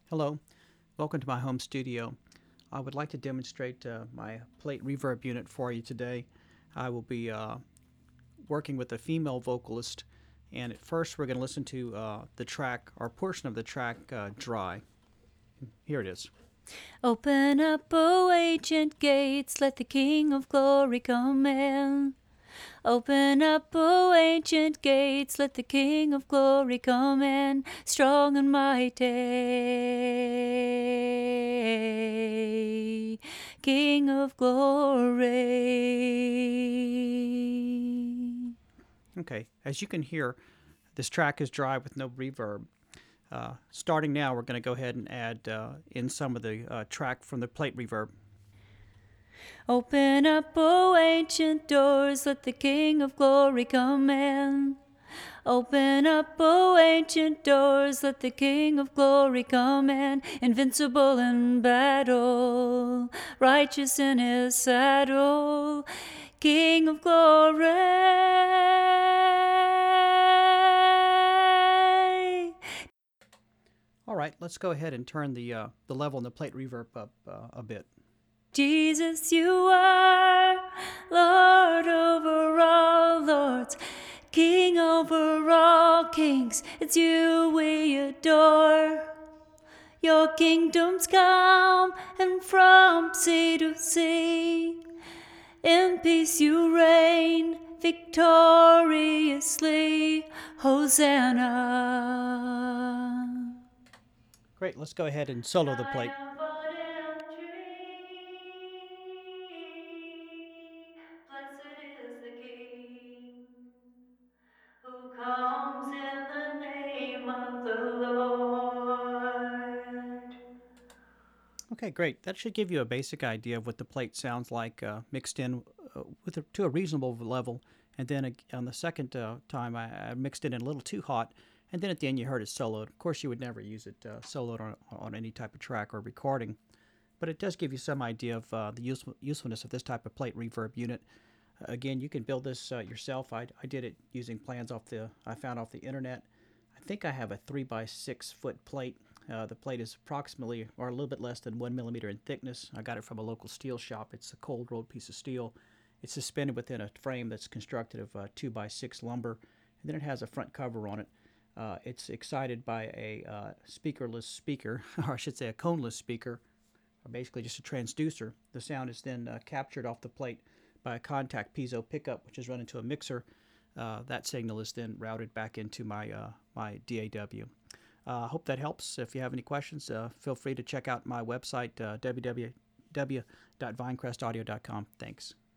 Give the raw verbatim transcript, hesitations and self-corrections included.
Hello, welcome to my home studio. I would like to demonstrate uh, my plate reverb unit for you today. I will be uh, working with a female vocalist, and at first we're going to listen to uh, the track, or portion of the track, uh, Dry. Here it is. Open up, O ancient gates, let the King of Glory come in. Open up, O ancient gates, let the King of Glory come in, strong and mighty, King of Glory. Okay, as you can hear, this track is dry with no reverb. Uh, starting now, we're going to go ahead and add uh, in some of the uh, track from the plate reverb. Open up, O ancient doors, let the King of Glory come in. Open up, O ancient doors, let the King of Glory come in, invincible in battle, righteous in his saddle, King of Glory. All right, let's go ahead and turn the uh, the level in the plate reverb up uh, a bit. Jesus, you are Lord over all lords, King over all kings, it's you we adore. Your kingdom's come, and from sea to sea, in peace you reign, victoriously, Hosanna. Great, let's go ahead and solo the plate. Blessed is the King who comes in the name of the Lord. Okay, great. That should give you a basic idea of what the plate sounds like uh, mixed in uh, with a, to a reasonable level. And then uh, on the second uh, time, I, I mixed it in a little too hot. And then at the end, you heard it soloed. Of course, you would never use it uh, soloed on, on any type of track or recording. But it does give you some idea of uh, the useful, usefulness of this type of plate reverb unit. Uh, again, you can build this uh, yourself. I, I did it using plans off the I found off the internet. I think I have a three by six foot plate. Uh, the plate is approximately, or a little bit less than one millimeter in thickness. I got it from a local steel shop. It's a cold rolled piece of steel. It's suspended within a frame that's constructed of uh, two by six lumber, and then it has a front cover on it. Uh, it's excited by a uh, speakerless speaker, or I should say a coneless speaker, or basically just a transducer. The sound is then uh, captured off the plate by a contact piezo pickup, which is run into a mixer. Uh, that signal is then routed back into my uh, my D A W. I uh, hope that helps. If you have any questions, uh, feel free to check out my website, uh, w w w dot vinecrest audio dot com. Thanks.